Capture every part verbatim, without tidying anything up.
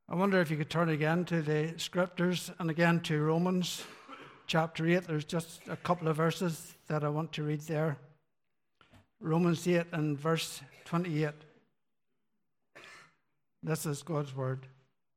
I wonder if you could turn again to the scriptures and again to Romans chapter eight. There's just a couple of verses that I want to read there. Romans eight and verse twenty-eight. This is God's word.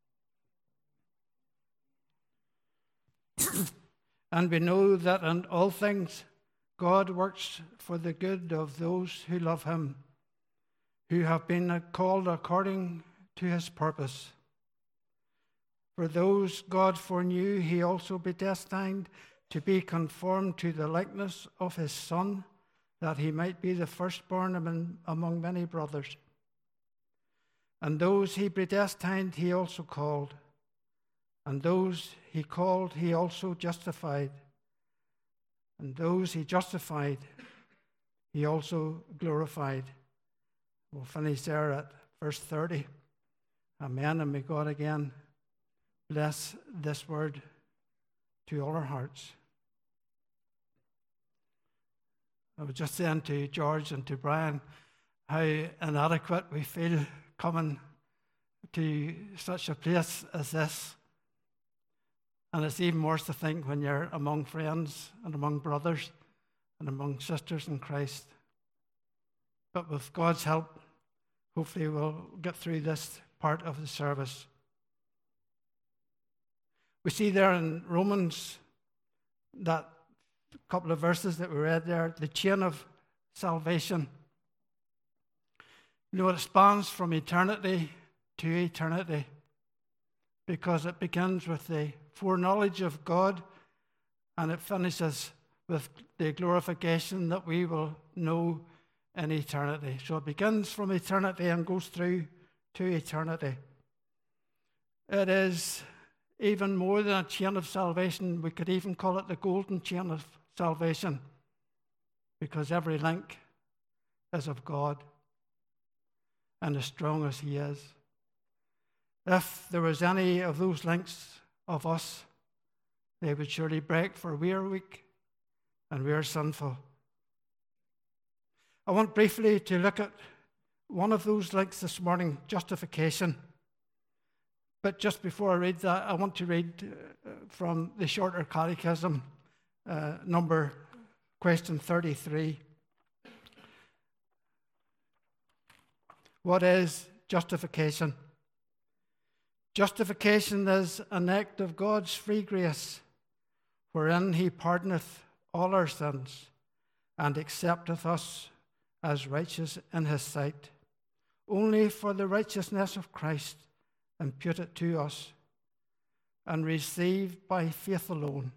And we know that in all things God works for the good of those who love him, who have been called according to his purpose. For those God foreknew, he also predestined to be conformed to the likeness of his Son, that he might be the firstborn among many brothers. And those he predestined, he also called. And those he called, he also justified. And those he justified, he also glorified. We'll finish there at verse thirty. Amen. And may God again bless this word to all our hearts. I was just saying to George and to Brian how inadequate we feel coming to such a place as this. And it's even worse to think when you're among friends and among brothers and among sisters in Christ. But with God's help, hopefully we'll get through this part of the service. We see there in Romans, that couple of verses that we read there, the chain of salvation. You know, it spans from eternity to eternity because it begins with the foreknowledge of God and it finishes with the glorification that we will know in eternity. So it begins from eternity and goes through to eternity. It is even more than a chain of salvation. We could even call it the golden chain of salvation because every link is of God and as strong as he is. If there was any of those links of us, they would surely break, for we are weak and we are sinful. I want briefly to look at one of those links this morning, justification. But just before I read that, I want to read uh, from the Shorter Catechism, uh, number question thirty-three. What is justification? Justification is an act of God's free grace, wherein he pardoneth all our sins and accepteth us as righteous in his sight, only for the righteousness of Christ imputed to us and received by faith alone.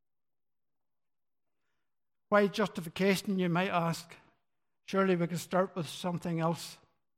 Why justification, you might ask? Surely we could start with something else.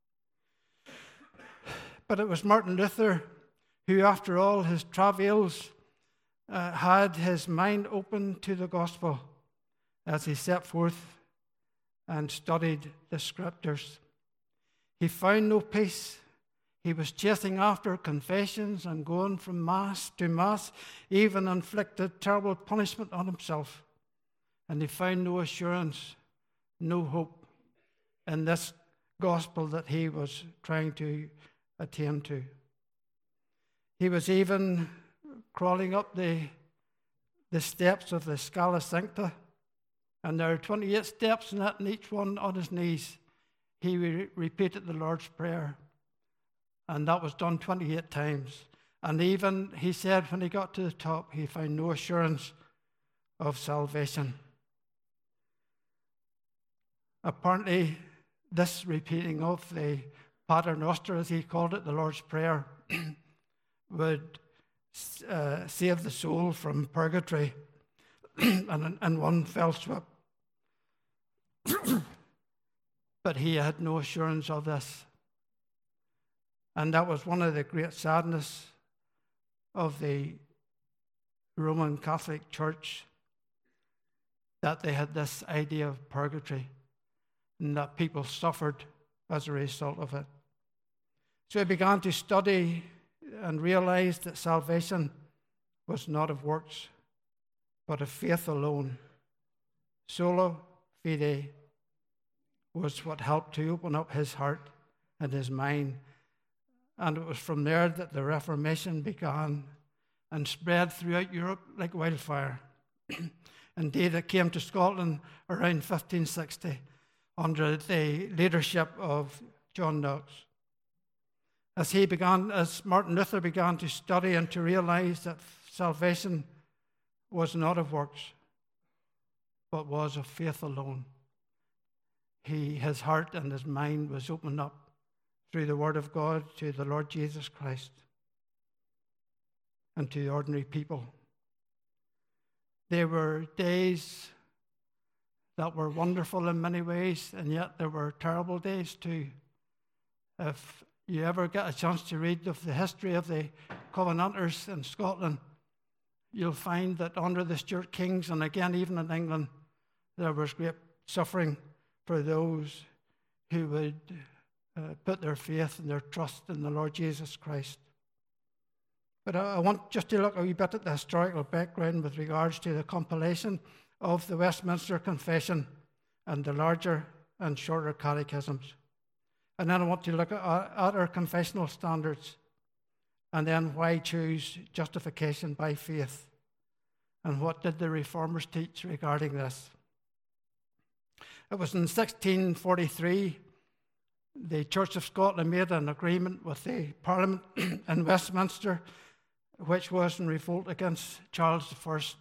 But it was Martin Luther who, after all his travails, uh, had his mind open to the gospel as he set forth and studied the scriptures. He found no peace. He was chasing after confessions and going from mass to mass, even inflicted terrible punishment on himself. And he found no assurance, no hope in this gospel that he was trying to attain to. He was even crawling up the, the steps of the Scala Sancta, and there are twenty-eight steps in that, and each one on his knees. He re- repeated the Lord's Prayer. And that was done twenty-eight times. And even, he said, when he got to the top, he found no assurance of salvation. Apparently, this repeating of the Pater Noster, as he called it, the Lord's Prayer, would uh, save the soul from purgatory in, in one fell swoop. But he had no assurance of this. And that was one of the great sadness of the Roman Catholic Church, that they had this idea of purgatory and that people suffered as a result of it. So he began to study and realized that salvation was not of works, but of faith alone. Sola fide was what helped to open up his heart and his mind and it was from there that the Reformation began and spread throughout Europe like wildfire. Indeed, it came to Scotland around fifteen sixty under the leadership of John Knox. As he began, as Martin Luther began to study and to realize that salvation was not of works, but was of faith alone, he, his heart and his mind was opened up through the Word of God to the Lord Jesus Christ and to ordinary people. There were days that were wonderful in many ways, and yet there were terrible days too. If you ever get a chance to read of the history of the Covenanters in Scotland, you'll find that under the Stuart kings, and again even in England, there was great suffering for those who would uh, put their faith and their trust in the Lord Jesus Christ. But I, I want just to look a wee bit at the historical background with regards to the compilation of the Westminster Confession and the larger and shorter catechisms. And then I want to look at, at our confessional standards, and then why choose justification by faith, and what did the Reformers teach regarding this. It was in sixteen forty-three the Church of Scotland made an agreement with the Parliament in Westminster, which was in revolt against Charles the First.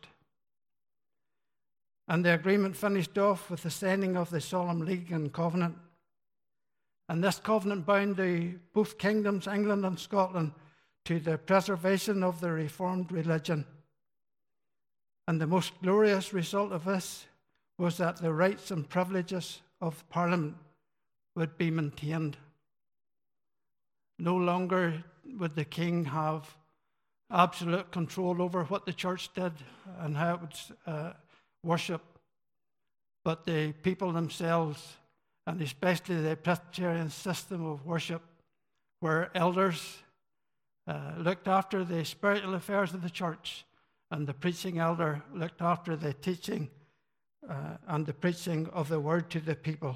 And the agreement finished off with the signing of the Solemn League and Covenant. And this covenant bound the both kingdoms, England and Scotland, to the preservation of the Reformed religion. And the most glorious result of this was that the rights and privileges of Parliament would be maintained. No longer would the king have absolute control over what the church did and how it would uh, worship, but the people themselves, and especially the Presbyterian system of worship, where elders uh, looked after the spiritual affairs of the church, and the preaching elder looked after the teaching uh, and the preaching of the word to the people.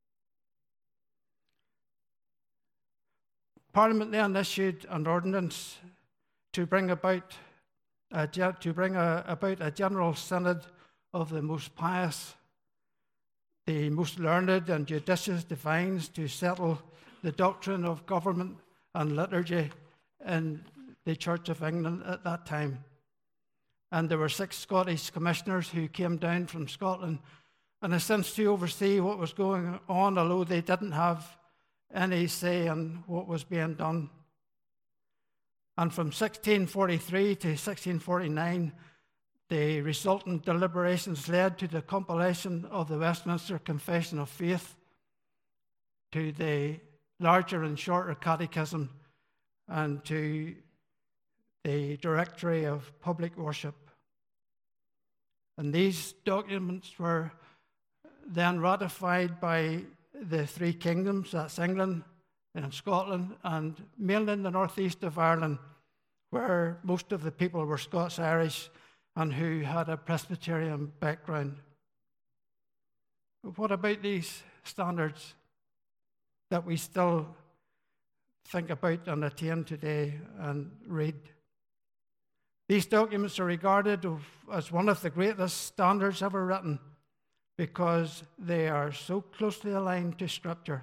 Parliament then issued an ordinance to bring about a, to bring a, about a general synod of the most pious, the most learned and judicious divines to settle the doctrine of government and liturgy in the Church of England at that time. And there were six Scottish commissioners who came down from Scotland, in a sense, to oversee what was going on, although they didn't have any say in what was being done. And from sixteen forty-three to sixteen forty-nine, the resultant deliberations led to the compilation of the Westminster Confession of Faith, to the larger and shorter catechism, and to the Directory of Public Worship. And these documents were then ratified by the three kingdoms, that's England and Scotland, and mainly in the northeast of Ireland, where most of the people were Scots-Irish and who had a Presbyterian background. But what about these standards that we still think about and attain today and read? These documents are regarded as one of the greatest standards ever written because they are so closely aligned to Scripture.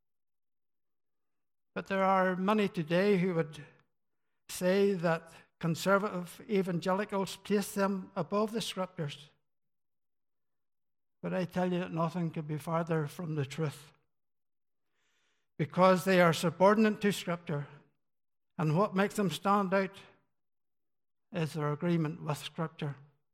But there are many today who would say that conservative evangelicals place them above the Scriptures. But I tell you that nothing could be farther from the truth, because they are subordinate to Scripture, and what makes them stand out is their agreement with Scripture.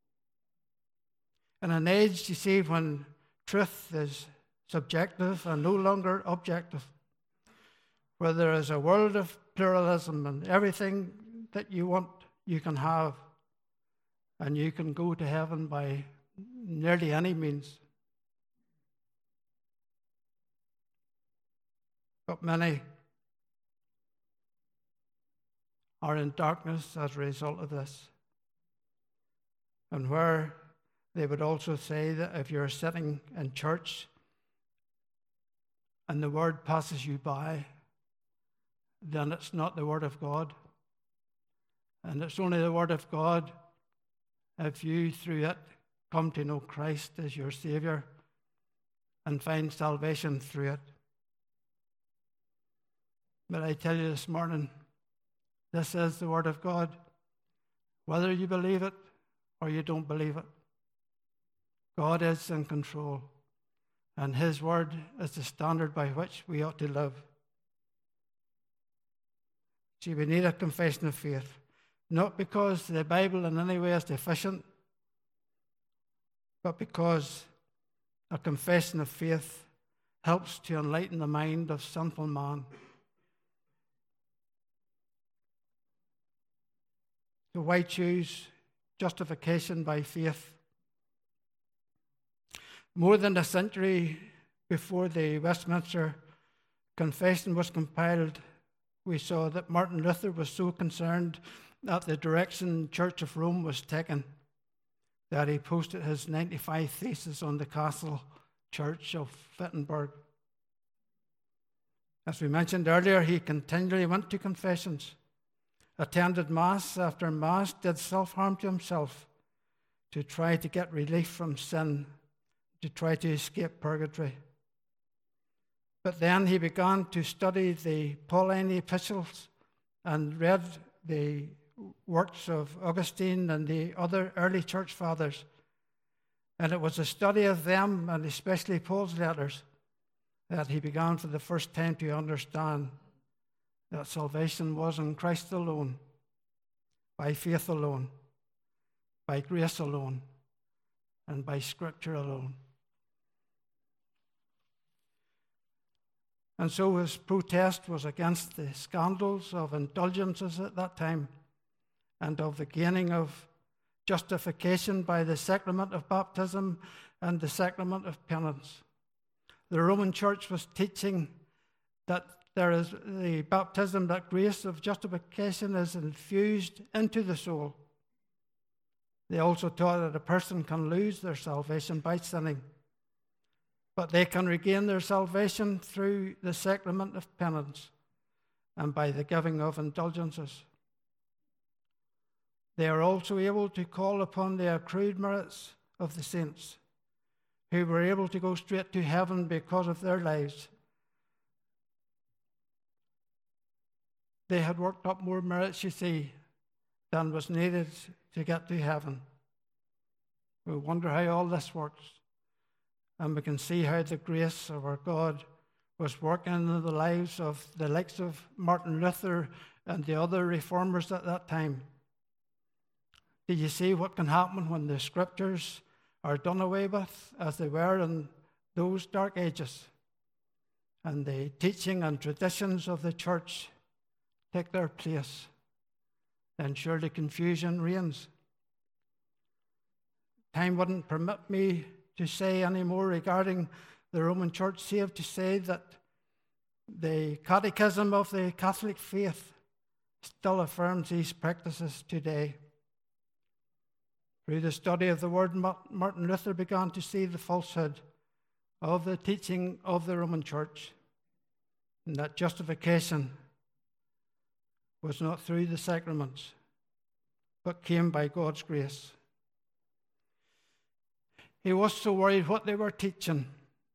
In an age, you see, when truth is subjective and no longer objective, where there is a world of pluralism and everything that you want, you can have, and you can go to heaven by nearly any means. But many are in darkness as a result of this. And where they would also say that if you're sitting in church and the word passes you by, then it's not the Word of God. And it's only the Word of God if you, through it, come to know Christ as your Savior and find salvation through it. But I tell you this morning, this is the Word of God, whether you believe it or you don't believe it. God is in control, and His Word is the standard by which we ought to live. See, we need a confession of faith, not because the Bible in any way is deficient, but because a confession of faith helps to enlighten the mind of sinful man. So why choose justification by faith? More than a century before the Westminster Confession was compiled, we saw that Martin Luther was so concerned that the direction Church of Rome was taken that he posted his ninety-five Theses on the castle church of Wittenberg. As we mentioned earlier, he continually went to confessions, attended Mass after Mass, did self-harm to himself to try to get relief from sin, to try to escape purgatory. But then he began to study the Pauline epistles and read the works of Augustine and the other early church fathers. And it was a study of them, and especially Paul's letters, that he began for the first time to understand that salvation was in Christ alone, by faith alone, by grace alone, and by Scripture alone. And so his protest was against the scandals of indulgences at that time and of the gaining of justification by the sacrament of baptism and the sacrament of penance. The Roman Church was teaching that there is the baptism, that grace of justification is infused into the soul. They also taught that a person can lose their salvation by sinning, but they can regain their salvation through the sacrament of penance and by the giving of indulgences. They are also able to call upon the accrued merits of the saints who were able to go straight to heaven because of their lives. They had worked up more merits, you see, than was needed to get to heaven. We wonder how all this works. And we can see how the grace of our God was working in the lives of the likes of Martin Luther and the other reformers at that time. Did you see what can happen when the Scriptures are done away with, as they were in those dark ages, and the teaching and traditions of the church take their place? Then surely confusion reigns. Time wouldn't permit me to say any more regarding the Roman Church, save to say that the Catechism of the Catholic faith still affirms these practices today. Through the study of the Word, Martin Luther began to see the falsehood of the teaching of the Roman Church, and that justification was not through the sacraments, but came by God's grace. He was so worried what they were teaching,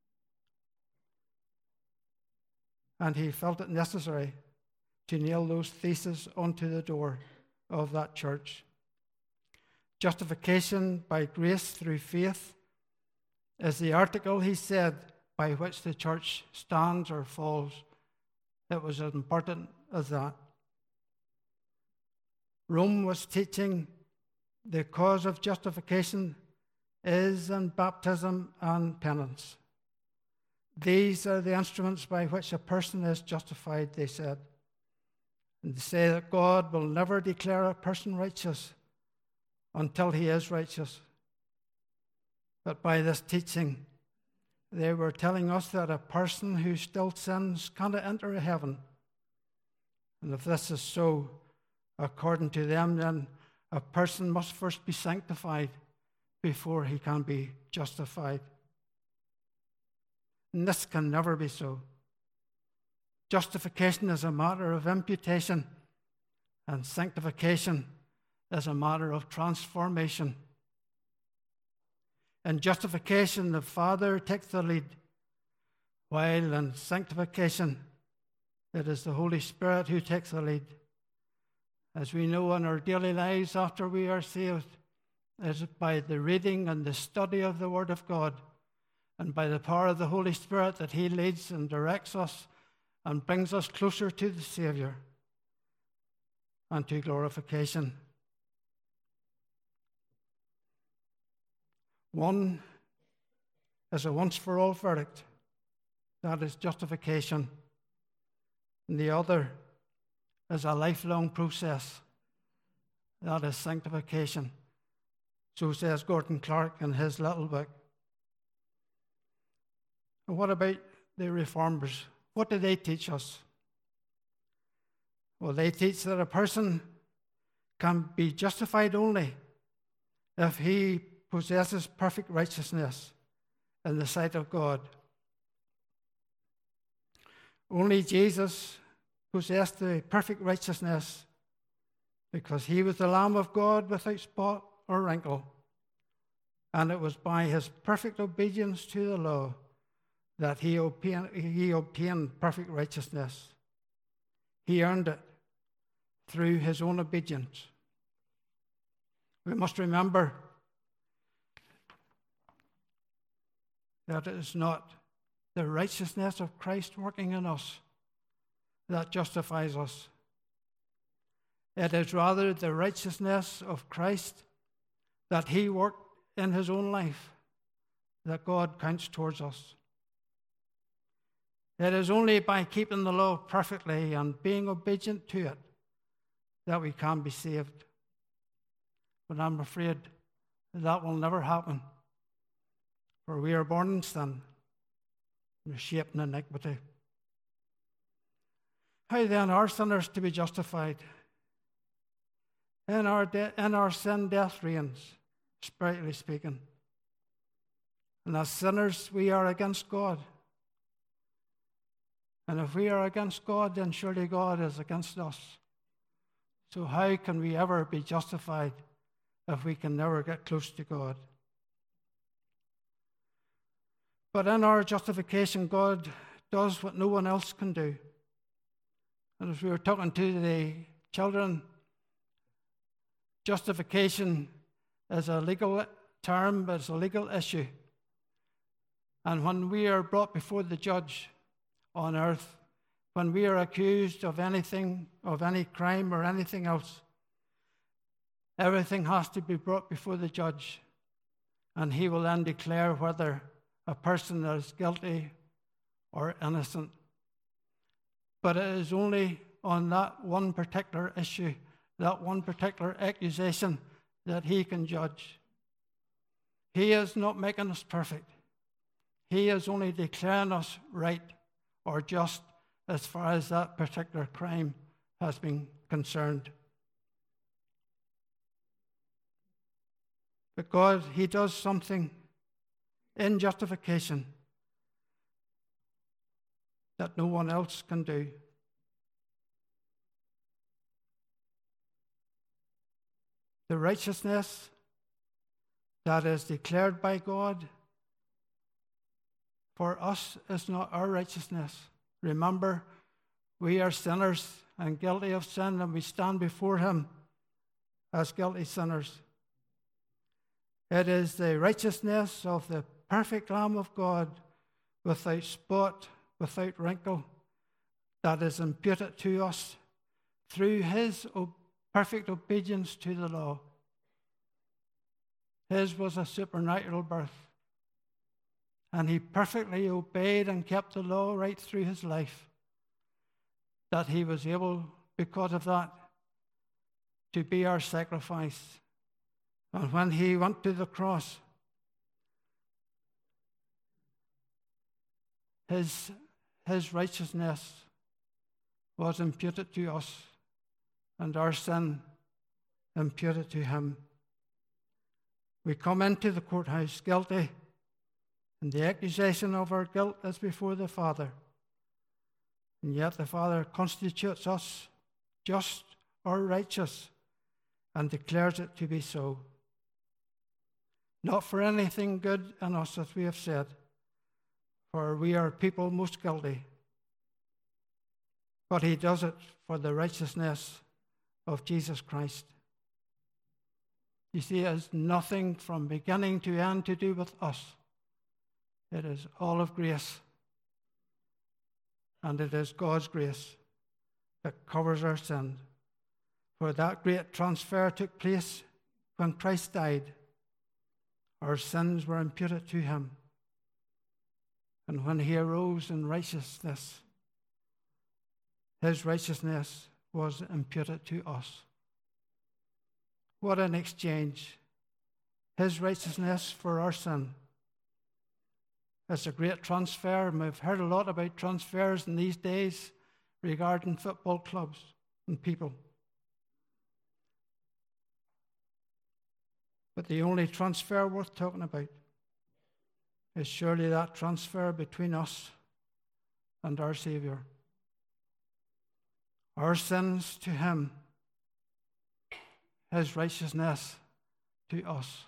and he felt it necessary to nail those theses onto the door of that church. Justification by grace through faith is the article, he said, by which the church stands or falls. It was as important as that. Rome was teaching the cause of justification is in baptism and penance. These are the instruments by which a person is justified, they said. And they say that God will never declare a person righteous until he is righteous. But by this teaching, they were telling us that a person who still sins cannot enter heaven. And if this is so, according to them, then a person must first be sanctified before he can be justified. And this can never be so. Justification is a matter of imputation, and sanctification is a matter of transformation. In justification, the Father takes the lead, while in sanctification, it is the Holy Spirit who takes the lead. As we know in our daily lives after we are saved, it is by the reading and the study of the Word of God and by the power of the Holy Spirit that He leads and directs us and brings us closer to the Savior and to glorification. One is a once-for-all verdict. That is justification. And the other is a lifelong process. That is sanctification. So says Gordon Clark in his little book. And what about the Reformers? What do they teach us? Well, they teach that a person can be justified only if he possesses perfect righteousness in the sight of God. Only Jesus possessed the perfect righteousness because he was the Lamb of God without spot or wrinkle. And it was by his perfect obedience to the law that he obtained, he obtained perfect righteousness. He earned it through his own obedience. We must remember that it is not the righteousness of Christ working in us that justifies us. It is rather the righteousness of Christ that he worked in his own life that God counts towards us. It is only by keeping the law perfectly and being obedient to it that we can be saved. But I'm afraid that will never happen, for we are born in sin, we're shaped in iniquity. How then are sinners to be justified? In our, de- in our sin, death reigns, spiritually speaking. And as sinners, we are against God. And if we are against God, then surely God is against us. So how can we ever be justified if we can never get close to God? But in our justification, God does what no one else can do. And as we were talking to the children, justification is a legal term, but it's a legal issue. And when we are brought before the judge on earth, when we are accused of anything, of any crime or anything else, everything has to be brought before the judge, and he will then declare whether a person is guilty or innocent. But it is only on that one particular issue, that one particular accusation, that he can judge. He is not making us perfect. He is only declaring us right or just as far as that particular crime has been concerned. But God, he does something in justification that no one else can do. The righteousness that is declared by God for us is not our righteousness. Remember, we are sinners and guilty of sin, and we stand before him as guilty sinners. It is the righteousness of the perfect Lamb of God, without spot, without wrinkle, that is imputed to us through his perfect obedience to the law. His was a supernatural birth, and he perfectly obeyed and kept the law right through his life, that he was able, because of that, to be our sacrifice. And when he went to the cross, his, his righteousness was imputed to us, and our sin imputed to him. We come into the courthouse guilty, and the accusation of our guilt is before the Father. And yet the Father constitutes us just or righteous and declares it to be so. Not for anything good in us, as we have said, for we are people most guilty, but he does it for the righteousness of Jesus Christ. You see, it has nothing from beginning to end to do with us. It is all of grace, and it is God's grace that covers our sin. For that great transfer took place when Christ died. Our sins were imputed to him. And when he arose in righteousness, his righteousness was imputed to us. What an exchange. His righteousness for our sin. It's a great transfer, and we've heard a lot about transfers in these days regarding football clubs and people. But the only transfer worth talking about is surely that transfer between us and our Savior. Our sins to him, his righteousness to us.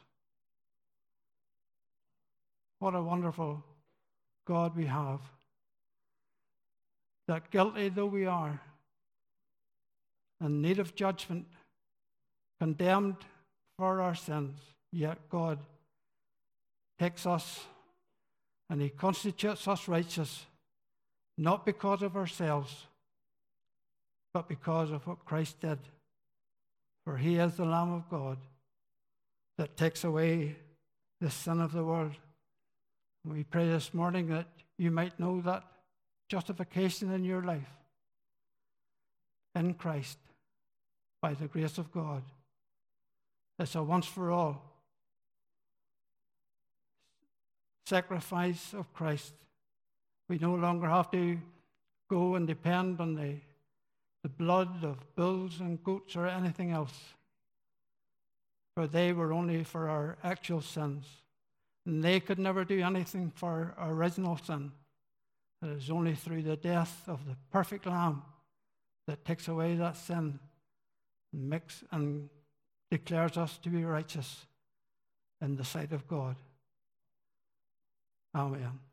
What a wonderful God we have. That guilty though we are, in need of judgment, condemned for our sins, yet God takes us and he constitutes us righteous, not because of ourselves, but because of what Christ did. For he is the Lamb of God that takes away the sin of the world. And we pray this morning that you might know that justification in your life in Christ by the grace of God. It's a once for all sacrifice of Christ. We no longer have to go and depend on the, the blood of bulls and goats or anything else, for they were only for our actual sins. And they could never do anything for our original sin. It is only through the death of the perfect Lamb that takes away that sin and makes and declares us to be righteous in the sight of God. Amen.